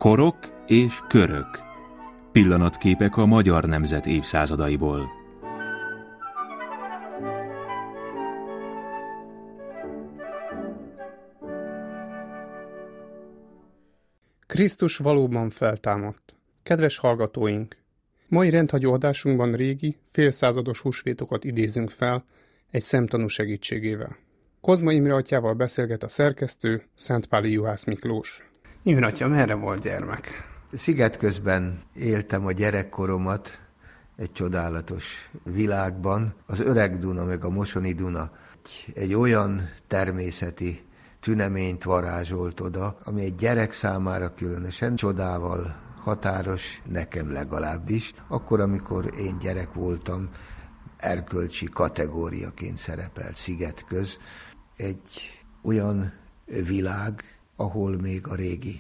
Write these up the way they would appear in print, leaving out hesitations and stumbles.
Korok és körök. Pillanatképek a magyar nemzet évszázadaiból. Krisztus valóban feltámadt. Kedves hallgatóink! Mai rendhagyó adásunkban régi, félszázados húsvétokat idézünk fel egy szemtanú segítségével. Kozma Imre atyával beszélget a szerkesztő, Szentpáli Juhász Miklós. Imre atya, merre volt gyermek? Szigetközben éltem a gyerekkoromat egy csodálatos világban. Az Öreg Duna meg a Mosoni Duna egy olyan természeti tüneményt varázsolt oda, ami egy gyerek számára különösen csodával határos, nekem legalábbis. Akkor, amikor én gyerek voltam, erkölcsi kategóriaként szerepelt Szigetköz. Egy olyan világ, ahol még a régi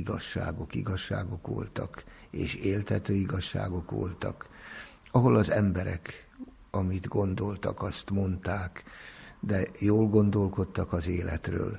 igazságok voltak, és éltető igazságok voltak, ahol az emberek, amit gondoltak, azt mondták, de jól gondolkodtak az életről,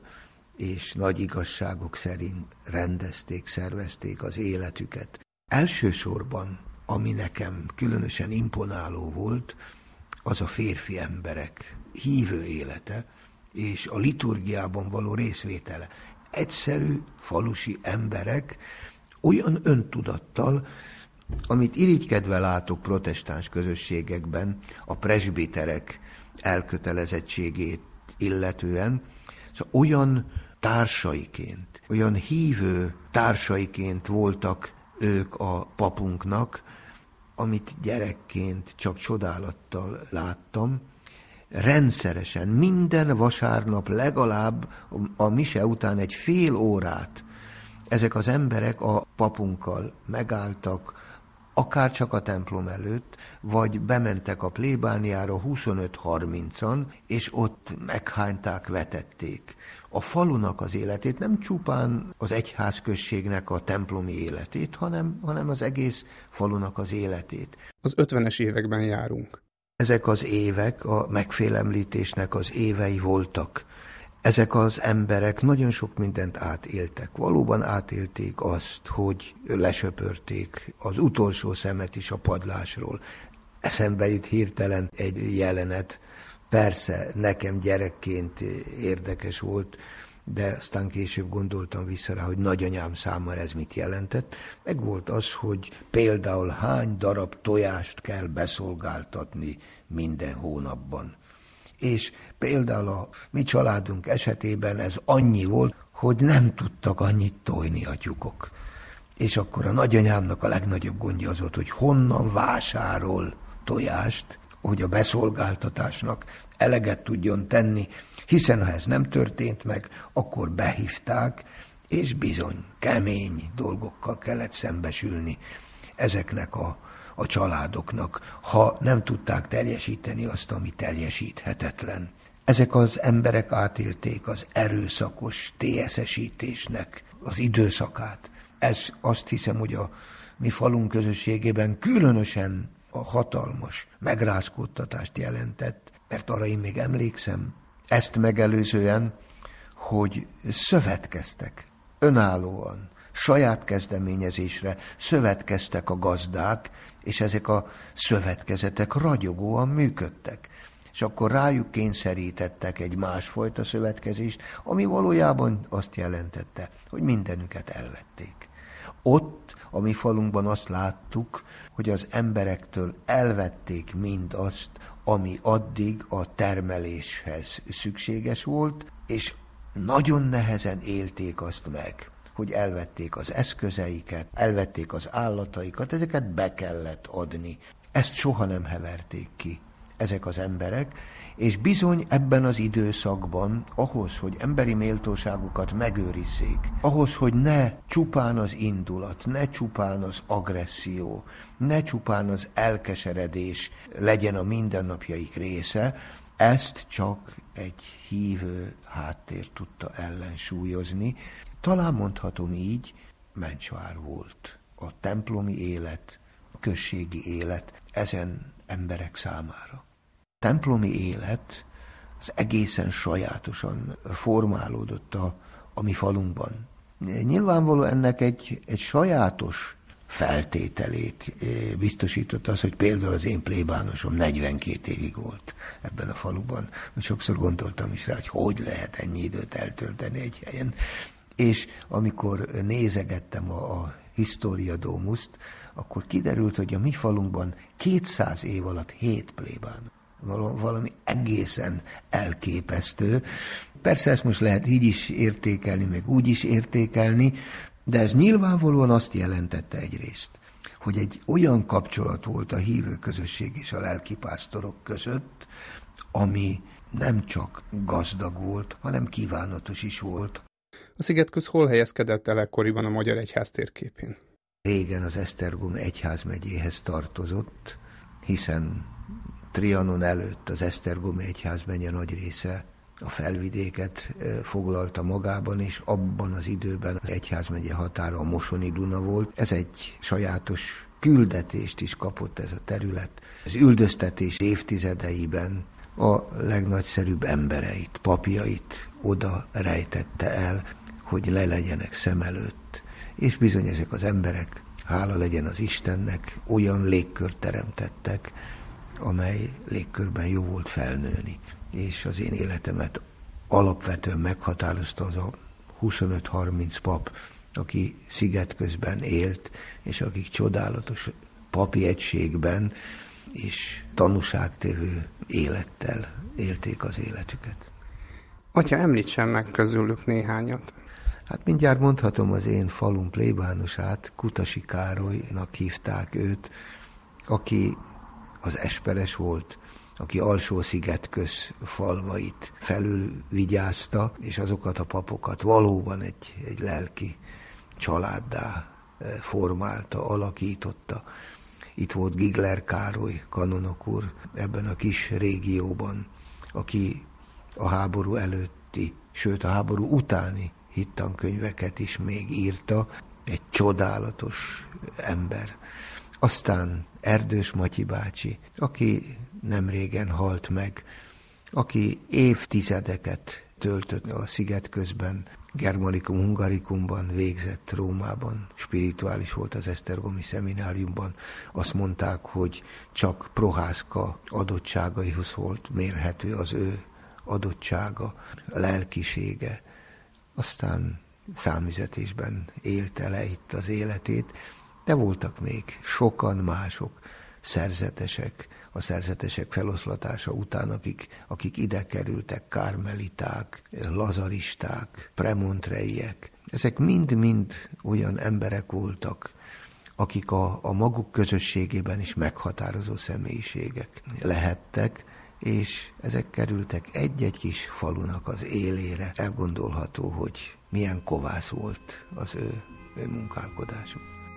és nagy igazságok szerint rendezték, szervezték az életüket. Elsősorban, ami nekem különösen imponáló volt, az a férfi emberek hívő élete, és a liturgiában való részvétele. Egyszerű falusi emberek olyan öntudattal, amit irigykedve látok protestáns közösségekben, a presbiterek elkötelezettségét illetően, szóval olyan társaiként, olyan hívő társaiként voltak ők a papunknak, amit gyerekként csak csodálattal láttam. Rendszeresen, minden vasárnap legalább a mise után egy fél órát ezek az emberek a papunkkal megálltak, akár csak a templom előtt, vagy bementek a plébániára 25-30-an, és ott meghányták, vetették a falunak az életét, nem csupán az egyházközségnek a templomi életét, hanem az egész falunak az életét. Az 50-es években járunk. Ezek az évek a megfélemlítésnek az évei voltak. Ezek az emberek nagyon sok mindent átéltek. Valóban átélték azt, hogy lesöpörték az utolsó szemet is a padlásról. Eszembe jut hirtelen egy jelenet. Persze, nekem gyerekként érdekes volt, de aztán később gondoltam vissza rá, hogy nagyanyám számára ez mit jelentett. Meg volt az, hogy például hány darab tojást kell beszolgáltatni minden hónapban. És például a mi családunk esetében ez annyi volt, hogy nem tudtak annyit tojni a tyúkok. És akkor a nagyanyámnak a legnagyobb gondja az volt, hogy honnan vásárol tojást, hogy a beszolgáltatásnak eleget tudjon tenni, hiszen ha ez nem történt meg, akkor behívták, és bizony kemény dolgokkal kellett szembesülni ezeknek a családoknak, ha nem tudták teljesíteni azt, ami teljesíthetetlen. Ezek az emberek átélték az erőszakos TSZ-esítésnek az időszakát. Ez azt hiszem, hogy a mi falunk közösségében különösen a hatalmas megrázkódtatást jelentett, mert arra én még emlékszem, ezt megelőzően, hogy szövetkeztek önállóan, saját kezdeményezésre szövetkeztek a gazdák, és ezek a szövetkezetek ragyogóan működtek. És akkor rájuk kényszerítettek egy másfajta szövetkezést, ami valójában azt jelentette, hogy mindenüket elvették. Ott, a mi falunkban azt láttuk, hogy az emberektől elvették mindazt, ami addig a termeléshez szükséges volt, és nagyon nehezen élték azt meg, hogy elvették az eszközeiket, elvették az állataikat, ezeket be kellett adni. Ezt soha nem heverték ki ezek az emberek, és bizony ebben az időszakban ahhoz, hogy emberi méltóságukat megőrizzék, ahhoz, hogy ne csupán az indulat, ne csupán az agresszió, ne csupán az elkeseredés legyen a mindennapjaik része, ezt csak egy hívő háttér tudta ellensúlyozni. Talán mondhatom így, mencsvár volt a templomi élet, a községi élet ezen emberek számára. A templomi élet az egészen sajátosan formálódott a mi falunkban. Nyilvánvaló ennek egy sajátos feltételét biztosított az, hogy például az én plébánosom 42 évig volt ebben a faluban. Sokszor gondoltam is rá, hogy lehet ennyi időt eltölteni egy helyen. És amikor nézegettem a Historia Domuszt, akkor kiderült, hogy a mi falunkban 200 év alatt 7 plébános. Valami egészen elképesztő. Persze ezt most lehet így is értékelni, meg úgy is értékelni, de ez nyilvánvalóan azt jelentette egyrészt, hogy egy olyan kapcsolat volt a hívő közösség és a lelkipásztorok között, ami nem csak gazdag volt, hanem kívánatos is volt. A Szigetköz hol helyezkedett el ekkoriban a magyar egyház térképén? Régen az Esztergom egyházmegyéhez tartozott, hiszen Trianon előtt az Esztergomi egyházmegye nagy része a felvidéket foglalta magában, és abban az időben az egyházmegye határa a Mosoni Duna volt. Ez egy sajátos küldetést is kapott ez a terület. Az üldöztetés évtizedeiben a legnagyszerűbb embereit, papjait oda rejtette el, hogy le legyenek szem előtt. És bizony ezek az emberek, hála legyen az Istennek, olyan légkört teremtettek, amely légkörben jó volt felnőni. És az én életemet alapvetően meghatározta az a 25-30 pap, aki Szigetközben élt, és akik csodálatos papi egységben és tanúságtévő élettel élték az életüket. Atya, említsen meg közülük néhányat. Hát mindjárt mondhatom az én falum plébánosát, Kutasi Károlynak hívták őt, aki az esperes volt, aki Alsó-Szigetköz falvait felülvigyázta, és azokat a papokat valóban egy lelki családdá formálta, alakította. Itt volt Gigler Károly kanonok úr ebben a kis régióban, aki a háború előtti, sőt a háború utáni hittankönyveket is még írta, egy csodálatos ember. Aztán Erdős Matyi bácsi, aki nem régen halt meg, aki évtizedeket töltött a Szigetközben, Germanicum Hungaricumban végzett Rómában, spirituális volt az esztergomi szemináriumban. Azt mondták, hogy csak Prohászka adottságaihoz volt mérhető az ő adottsága, a lelkisége. Aztán számüzetésben élte le itt az életét, de voltak még sokan mások szerzetesek, a szerzetesek feloszlatása után, akik ide kerültek, kármeliták, lazaristák, premontreiek. Ezek mind-mind olyan emberek voltak, akik a maguk közösségében is meghatározó személyiségek lehettek, és ezek kerültek egy-egy kis falunak az élére. Elgondolható, hogy milyen kovász volt az ő munkálkodásuk.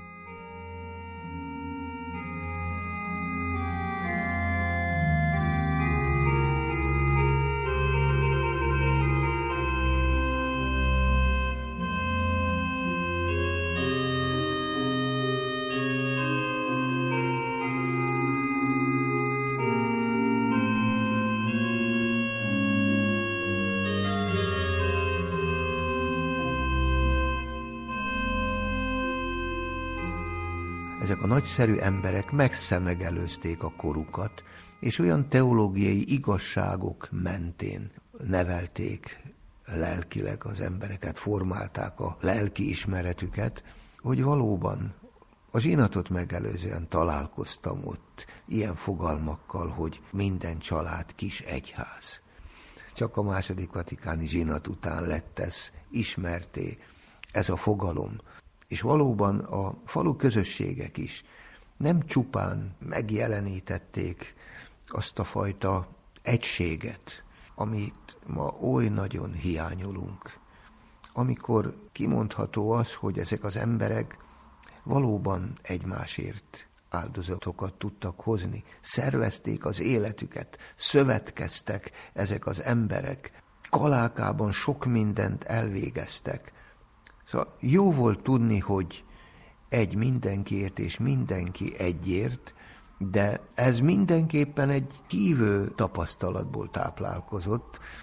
Ezek a nagyszerű emberek megszemegelőzték a korukat, és olyan teológiai igazságok mentén nevelték lelkileg az embereket, formálták a lelki ismeretüket, hogy valóban a zsinatot megelőzően találkoztam ott ilyen fogalmakkal, hogy minden család kis egyház. Csak a II. Vatikáni zsinat után lett ez ismerté, ez a fogalom. És valóban a falu közösségek is nem csupán megjelenítették azt a fajta egységet, amit ma oly nagyon hiányolunk. Amikor kimondható az, hogy ezek az emberek valóban egymásért áldozatokat tudtak hozni, szervezték az életüket, szövetkeztek ezek az emberek, kalákában sok mindent elvégeztek. Szóval jó volt tudni, hogy egy mindenkiért és mindenki egyért, de ez mindenképpen egy hívő tapasztalatból táplálkozott,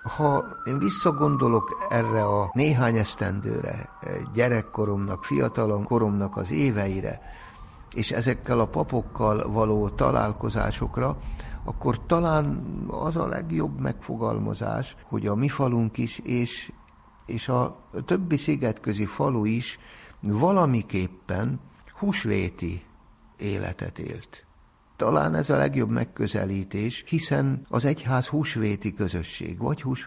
Ha én visszagondolok erre a néhány esztendőre, gyerekkoromnak, fiatalon koromnak az éveire, és ezekkel a papokkal való találkozásokra, akkor talán az a legjobb megfogalmazás, hogy a mi falunk is, és a többi szigetközi falu is valamiképpen húsvéti életet élt. Talán ez a legjobb megközelítés, hiszen az egyház húsvéti közösség,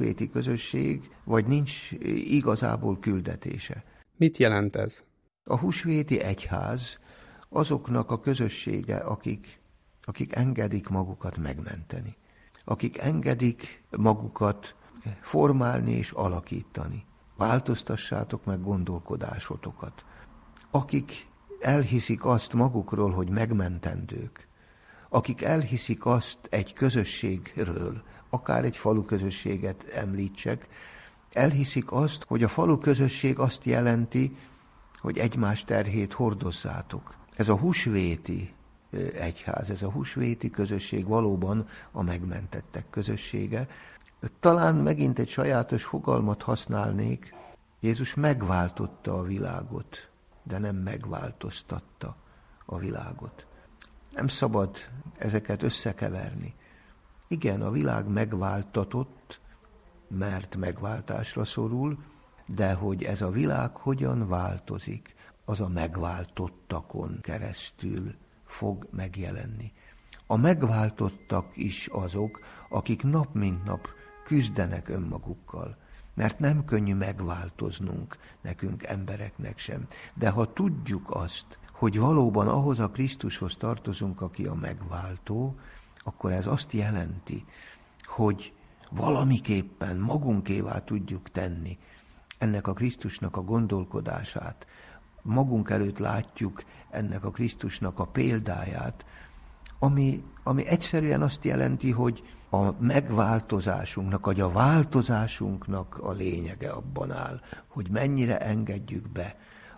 vagy nincs igazából küldetése. Mit jelent ez? A húsvéti egyház azoknak a közössége, akik engedik magukat megmenteni, akik engedik magukat formálni és alakítani. Változtassátok meg gondolkodásotokat. Akik elhiszik azt magukról, hogy megmentendők, akik elhiszik azt egy közösségről, akár egy falu közösséget említsek, elhiszik azt, hogy a falu közösség azt jelenti, hogy egymás terhét hordozzátok. Ez a húsvéti egyház, ez a húsvéti közösség valóban a megmentettek közössége. Talán megint egy sajátos fogalmat használnék, Jézus megváltotta a világot, de nem megváltoztatta a világot. Nem szabad ezeket összekeverni. Igen, a világ megváltatott, mert megváltásra szorul, de hogy ez a világ hogyan változik, az a megváltottakon keresztül fog megjelenni. A megváltottak is azok, akik nap mint nap küzdenek önmagukkal, mert nem könnyű megváltoznunk nekünk embereknek sem. De ha tudjuk azt, hogy valóban ahhoz a Krisztushoz tartozunk, aki a megváltó, akkor ez azt jelenti, hogy valamiképpen magunkévá tudjuk tenni ennek a Krisztusnak a gondolkodását, magunk előtt látjuk ennek a Krisztusnak a példáját, ami egyszerűen azt jelenti, hogy a megváltozásunknak, vagy a változásunknak a lényege abban áll, hogy mennyire engedjük be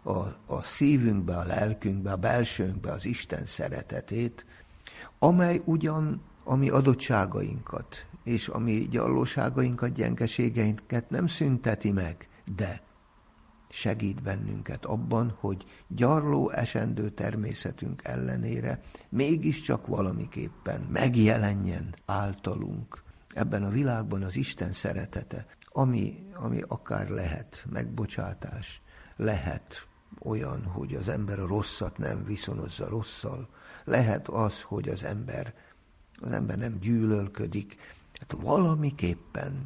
a szívünkbe, a lelkünkbe, a belsőnkbe az Isten szeretetét, amely ugyan a mi adottságainkat és a mi gyarlóságainkat, gyengeségeinket nem szünteti meg, de segít bennünket abban, hogy gyarló esendő természetünk ellenére mégiscsak valamiképpen megjelenjen általunk ebben a világban az Isten szeretete, ami akár lehet megbocsátás, lehet olyan, hogy az ember a rosszat nem viszonozza rosszal, lehet az, hogy az ember nem gyűlölködik. Hát valamiképpen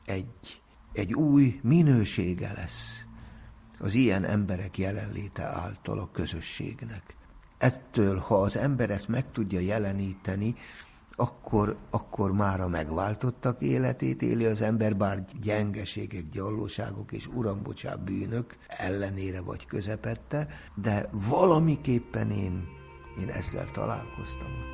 egy új minősége lesz az ilyen emberek jelenléte által a közösségnek. Ettől, ha az ember ezt meg tudja jeleníteni, akkor már a megváltottak életét éli az ember, bár gyengeségek, gyarlóságok és Uram, bocsánat, bűnök ellenére vagy közepette, de valamiképpen én ezzel találkoztam.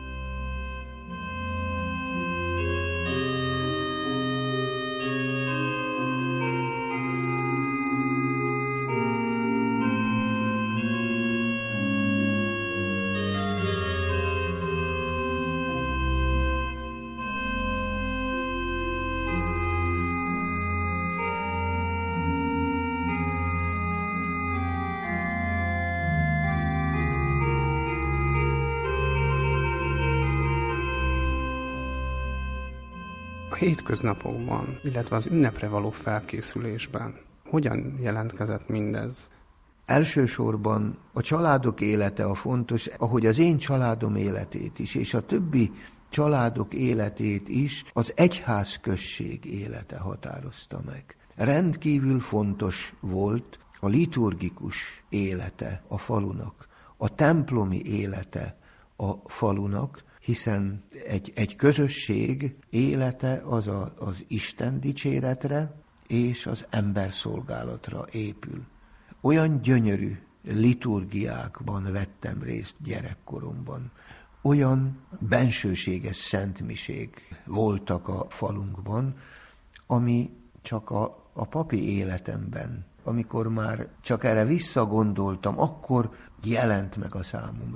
A hétköznapokban, illetve az ünnepre való felkészülésben hogyan jelentkezett mindez? Elsősorban a családok élete a fontos, ahogy az én családom életét is, és a többi családok életét is az egyházközség élete határozta meg. Rendkívül fontos volt a liturgikus élete a falunak, a templomi élete a falunak, hiszen egy közösség élete az Isten dicséretre és az ember szolgálatra épül. Olyan gyönyörű liturgiákban vettem részt gyerekkoromban, olyan bensőséges szentmisék voltak a falunkban, ami csak a papi életemben, amikor már csak erre visszagondoltam, akkor jelent meg a számomra,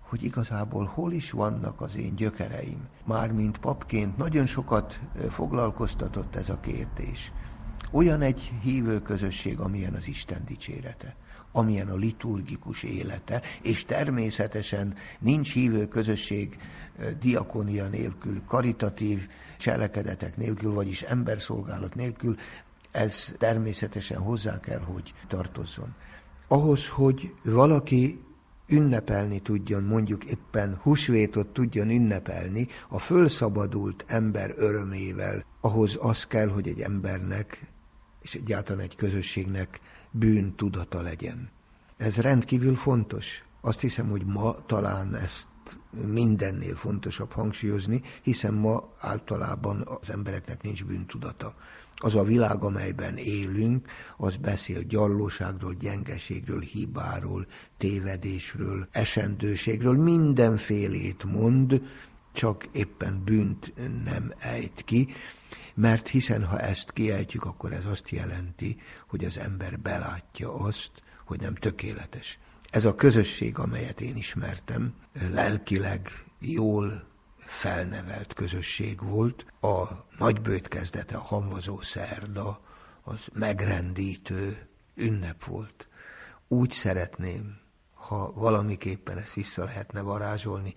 hogy igazából hol is vannak az én gyökereim. Már mint papként nagyon sokat foglalkoztatott ez a kérdés. Olyan egy hívő közösség, amilyen az Isten dicsérete, amilyen a liturgikus élete, és természetesen nincs hívő közösség diakónia nélkül, karitatív cselekedetek nélkül, vagyis emberszolgálat nélkül, ez természetesen hozzá kell, hogy tartozzon. Ahhoz, hogy valaki ünnepelni tudjon, mondjuk éppen húsvétot tudjon ünnepelni a fölszabadult ember örömével, ahhoz az kell, hogy egy embernek és egyáltalán egy közösségnek bűntudata legyen. Ez rendkívül fontos. Azt hiszem, hogy ma talán ezt mindennél fontosabb hangsúlyozni, hiszen ma általában az embereknek nincs bűntudata. Az a világ, amelyben élünk, az beszél gyallóságról, gyengeségről, hibáról, tévedésről, esendőségről, mindenfélét mond, csak éppen bűnt nem ejt ki, mert hiszen ha ezt kiejtjük, akkor ez azt jelenti, hogy az ember belátja azt, hogy nem tökéletes. Ez a közösség, amelyet én ismertem, lelkileg jól felnevelt közösség volt. A nagybőjt kezdete, a hamvazó szerda, az megrendítő ünnep volt. Úgy szeretném, ha valamiképpen ezt vissza lehetne varázsolni,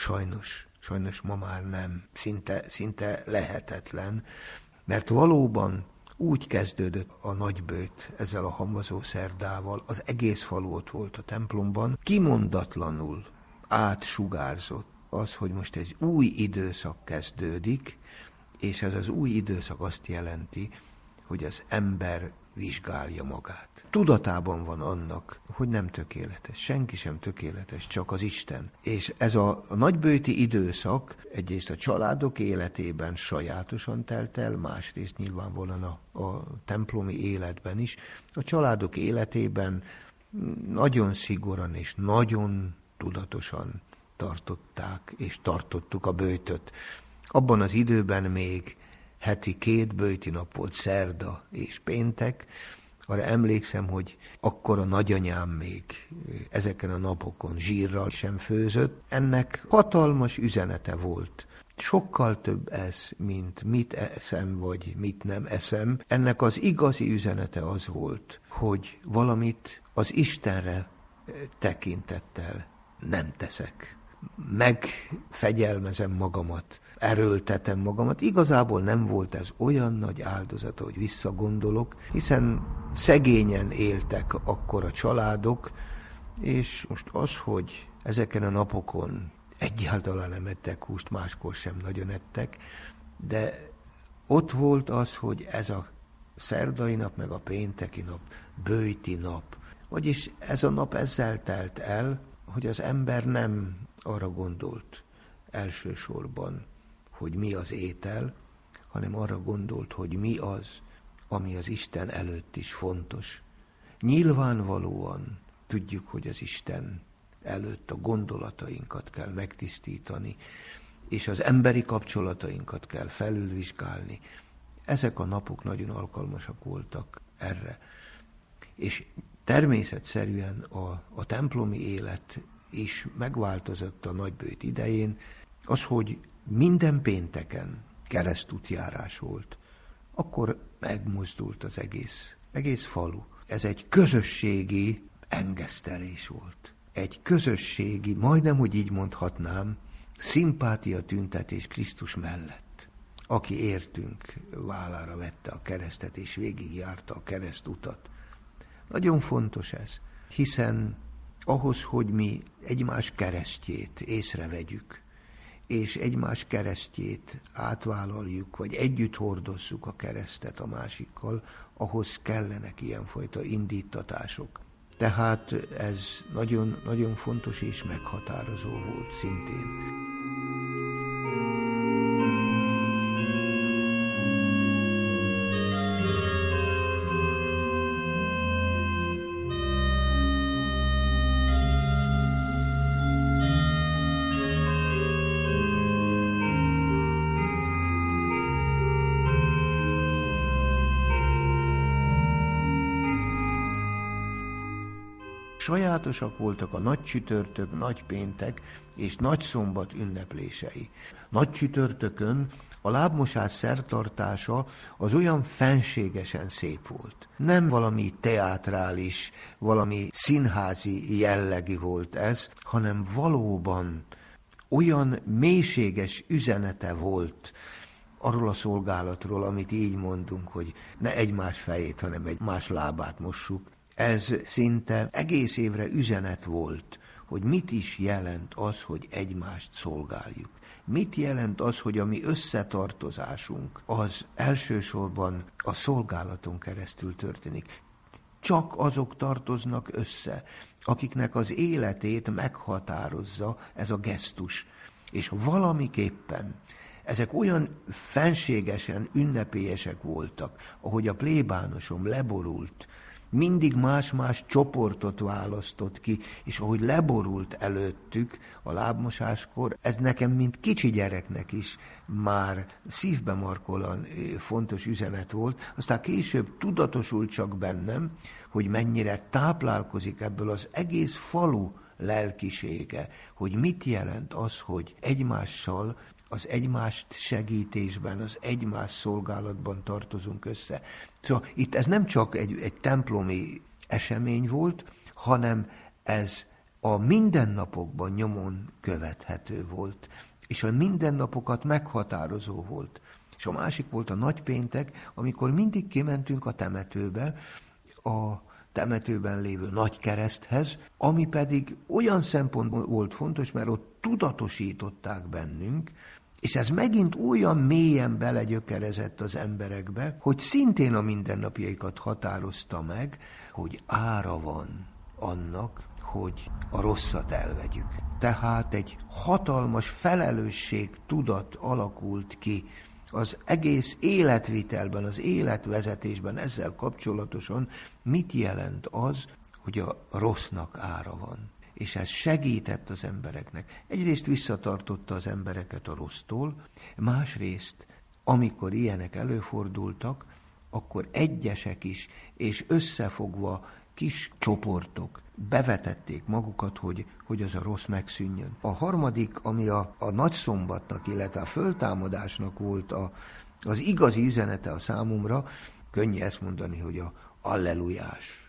sajnos ma már nem, szinte lehetetlen, mert valóban úgy kezdődött a nagybőjt ezzel a hamvazó szerdával, az egész falu ott volt a templomban, kimondatlanul átsugárzott az, hogy most egy új időszak kezdődik, és ez az új időszak azt jelenti, hogy az ember vizsgálja magát. Tudatában van annak, hogy nem tökéletes, senki sem tökéletes, csak az Isten. És ez a nagybőjti időszak egyrészt a családok életében sajátosan telt el, másrészt nyilvánvalóan a templomi életben is. A családok életében nagyon szigorúan és nagyon tudatosan tartották és tartottuk a bőjtöt. Abban az időben még heti 2 bőjti nap volt, szerda és péntek. Arra emlékszem, hogy akkor a nagyanyám még ezeken a napokon zsírral sem főzött. Ennek hatalmas üzenete volt. Sokkal több ez, mint mit eszem, vagy mit nem eszem. Ennek az igazi üzenete az volt, hogy valamit az Istenre tekintettel nem teszek. Megfegyelmezem magamat, erőltetem magamat. Igazából nem volt ez olyan nagy áldozata, hogy visszagondolok, hiszen szegényen éltek akkor a családok, és most az, hogy ezeken a napokon egyáltalán nem ettek húst, máskor sem nagyon ettek, de ott volt az, hogy ez a szerdai nap, meg a pénteki nap, bőjti nap. Vagyis ez a nap ezzel telt el, hogy az ember nem arra gondolt elsősorban, hogy mi az étel, hanem arra gondolt, hogy mi az, ami az Isten előtt is fontos. Nyilvánvalóan tudjuk, hogy az Isten előtt a gondolatainkat kell megtisztítani, és az emberi kapcsolatainkat kell felülvizsgálni. Ezek a napok nagyon alkalmasak voltak erre. És természetszerűen a templomi élet is megváltozott a nagybőjt idején, az, hogy minden pénteken keresztútjárás volt, akkor megmozdult az egész falu. Ez egy közösségi engesztelés volt. Egy közösségi, majdnem, hogy így mondhatnám, szimpátia tüntetés Krisztus mellett, aki értünk vállára vette a keresztet, és végigjárta a keresztutat. Nagyon fontos ez, hiszen ahhoz, hogy mi egymás keresztjét észrevegyük, és egymás keresztjét átvállaljuk, vagy együtt hordozzuk a keresztet a másikkal, ahhoz kellenek ilyenfajta indítatások. Tehát ez nagyon, nagyon fontos és meghatározó volt szintén. Sajátosak voltak a nagycsütörtök, nagypéntek és nagyszombat ünneplései. Nagycsütörtökön a lábmosás szertartása az olyan fenségesen szép volt. Nem valami teátrális, valami színházi jellegű volt ez, hanem valóban olyan mélységes üzenete volt arról a szolgálatról, amit így mondunk, hogy ne egymás fejét, hanem egymás lábát mossuk. Ez szinte egész évre üzenet volt, hogy mit is jelent az, hogy egymást szolgáljuk. Mit jelent az, hogy a mi összetartozásunk az elsősorban a szolgálaton keresztül történik. Csak azok tartoznak össze, akiknek az életét meghatározza ez a gesztus. És valamiképpen ezek olyan fenségesen ünnepélyesek voltak, ahogy a plébánosom leborult, mindig más-más csoportot választott ki, és ahogy leborult előttük a lábmosáskor, ez nekem, mint kicsi gyereknek is már szívbe markolóan fontos üzenet volt. Aztán később tudatosult csak bennem, hogy mennyire táplálkozik ebből az egész falu lelkisége, hogy mit jelent az, hogy egymással, az egymást segítésben, az egymás szolgálatban tartozunk össze. Szóval itt ez nem csak egy templomi esemény volt, hanem ez a mindennapokban nyomon követhető volt, és a mindennapokat meghatározó volt. És a másik volt a nagypéntek, amikor mindig kimentünk a temetőbe, a temetőben lévő nagykereszthez, ami pedig olyan szempontból volt fontos, mert ott tudatosították bennünk, és ez megint olyan mélyen belegyökerezett az emberekbe, hogy szintén a mindennapjaikat határozta meg, hogy ára van annak, hogy a rosszat elvegyük. Tehát egy hatalmas felelősség tudat alakult ki az egész életvitelben, az életvezetésben ezzel kapcsolatosan, mit jelent az, hogy a rossznak ára van. És ez segített az embereknek. Egyrészt visszatartotta az embereket a rossztól, másrészt, amikor ilyenek előfordultak, akkor egyesek is, és összefogva kis csoportok bevetették magukat, hogy az a rossz megszűnjön. A harmadik, ami a nagyszombatnak, illetve a föltámadásnak volt az igazi üzenete a számomra, könnyű ezt mondani, hogy a allelujás,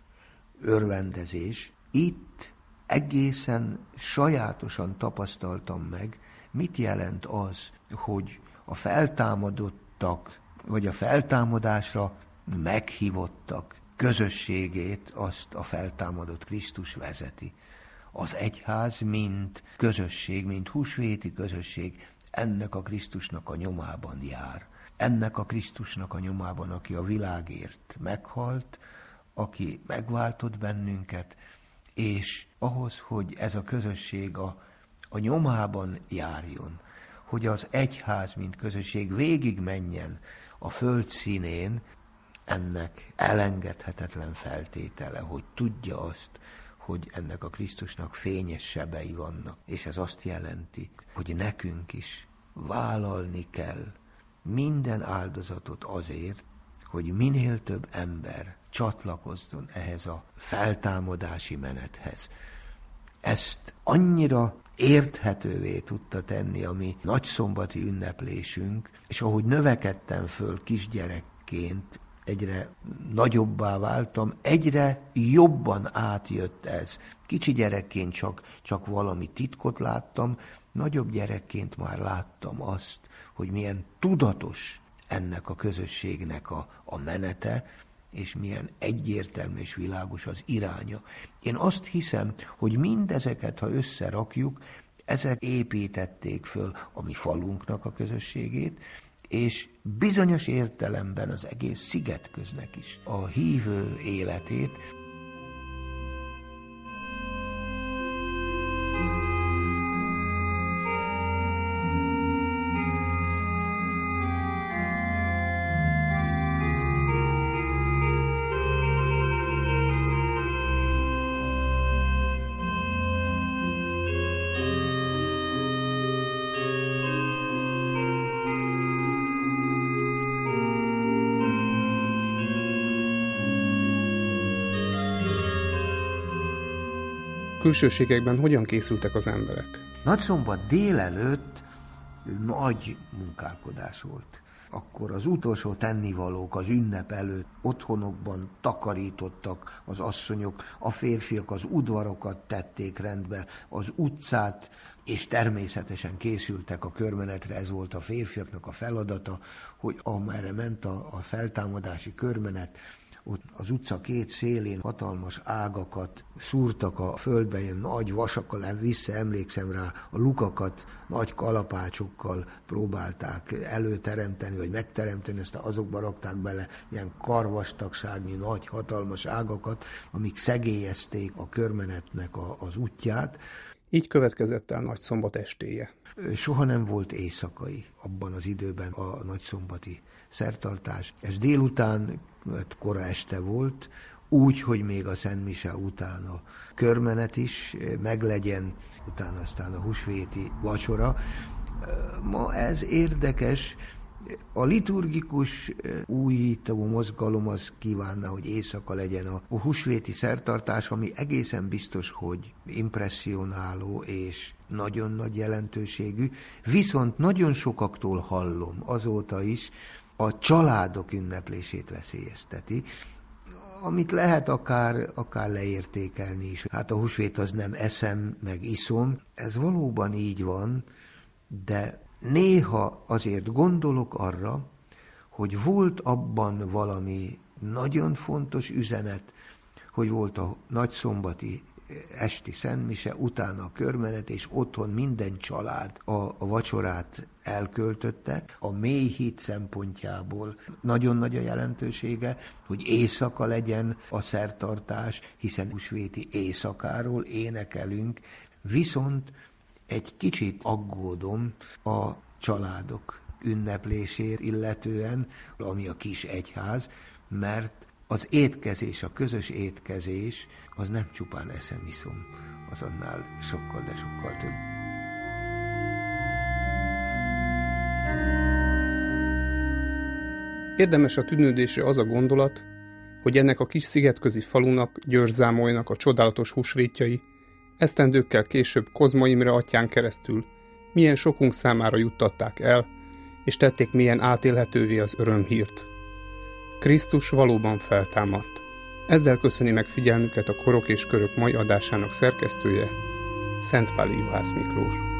örvendezés. Itt egészen sajátosan tapasztaltam meg, mit jelent az, hogy a feltámadottak, vagy a feltámadásra meghívottak közösségét, azt a feltámadott Krisztus vezeti. Az egyház, mint közösség, mint húsvéti közösség, ennek a Krisztusnak a nyomában jár. Ennek a Krisztusnak a nyomában, aki a világért meghalt, aki megváltott bennünket, és ahhoz, hogy ez a közösség a nyomában járjon, hogy az egyház, mint közösség végig menjen a föld színén, ennek elengedhetetlen feltétele, hogy tudja azt, hogy ennek a Krisztusnak fényes sebei vannak. És ez azt jelenti, hogy nekünk is vállalni kell minden áldozatot azért, hogy minél több ember csatlakozzon ehhez a feltámadási menethez. Ezt annyira érthetővé tudta tenni a mi nagyszombati ünneplésünk, és ahogy növekedtem föl kisgyerekként, egyre nagyobbá váltam, egyre jobban átjött ez. Kicsi gyerekként csak valami titkot láttam, nagyobb gyerekként már láttam azt, hogy milyen tudatos ennek a közösségnek a menete, és milyen egyértelmű és világos az iránya. Én azt hiszem, hogy mindezeket, ha összerakjuk, ezek építették föl a mi falunknak a közösségét, és bizonyos értelemben az egész Szigetköznek is a hívő életét. külsőségekben hogyan készültek az emberek? Nagyszombat délelőtt nagy munkálkodás volt. Akkor az utolsó tennivalók az ünnep előtt otthonokban takarítottak az asszonyok, a férfiak az udvarokat tették rendbe, az utcát, és természetesen készültek a körmenetre. Ez volt a férfiaknak a feladata, hogy amerre ment a feltámadási körmenet, ott az utca két szélén hatalmas ágakat szúrtak a földbe, ilyen nagy vasakkal, visszaemlékszem rá, a lukakat nagy kalapácsokkal próbálták előteremteni, vagy megteremteni, ezt azokba rakták bele ilyen karvastagságnyi nagy hatalmas ágakat, amik szegélyezték a körmenetnek az útját. Így következett el Nagyszombat estéje. Soha nem volt éjszakai abban az időben a nagyszombati szertartás. Ez délután, kora este volt, úgy, hogy még a szentmise után a körmenet is meglegyen, utána aztán a húsvéti vacsora. Ma ez érdekes, a liturgikus újító mozgalom az kívánna, hogy éjszaka legyen a húsvéti szertartás, ami egészen biztos, hogy impresszionáló és nagyon nagy jelentőségű, viszont nagyon sokaktól hallom azóta is, a családok ünneplését veszélyezteti, amit lehet akár leértékelni is. Hát a húsvét az nem eszem, meg iszom, ez valóban így van, de néha azért gondolok arra, hogy volt abban valami nagyon fontos üzenet, hogy volt a nagyszombati esti szentmise, utána a körmenet, és otthon minden család a vacsorát elköltötte. A mély hit szempontjából nagyon nagy a jelentősége, hogy éjszaka legyen a szertartás, hiszen húsvéti éjszakáról énekelünk, viszont egy kicsit aggódom a családok ünneplését illetően, ami a kis egyház, mert az étkezés, a közös étkezés, az nem csupán eszem-iszom, az annál sokkal, de sokkal több. Érdemes a tűnődésre az a gondolat, hogy ennek a kis szigetközi falunak, Győr-Zámolynak a csodálatos húsvétjai esztendőkkel később Kozma Imre atyán keresztül milyen sokunk számára juttatták el, és tették milyen átélhetővé az örömhírt. Krisztus valóban feltámadt. Ezzel köszöni meg figyelmüket a Korok és Körök mai adásának szerkesztője, Szentpáli Juhász Miklós.